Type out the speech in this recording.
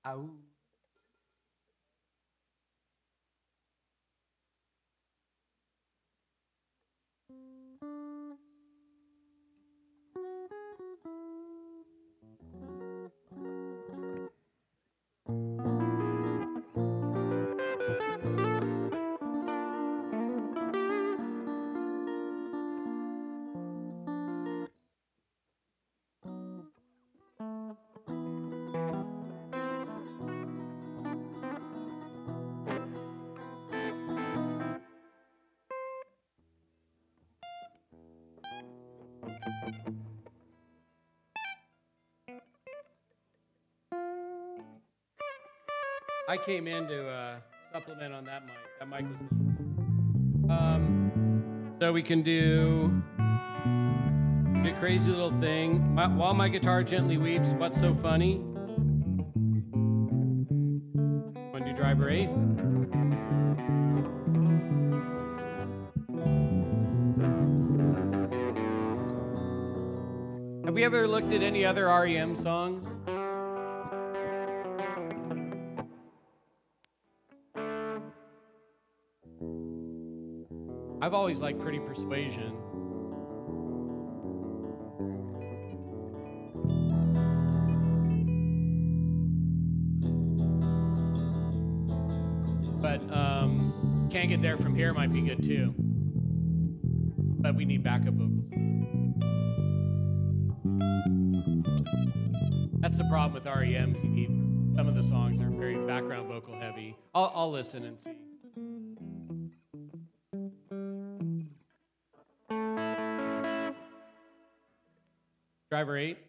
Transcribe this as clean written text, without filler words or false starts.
Ow. I came in to supplement on that mic. That mic was low. So we can do a crazy little thing. While my guitar gently weeps, what's so funny? Want to do driver 8? Have we ever looked at any other REM songs? I've always liked Pretty Persuasion. But Can't Get There From Here might be good too. But we need backup vocals. That's the problem with REMs. You need some of the songs are very background vocal heavy. I'll listen and see. Driver 8.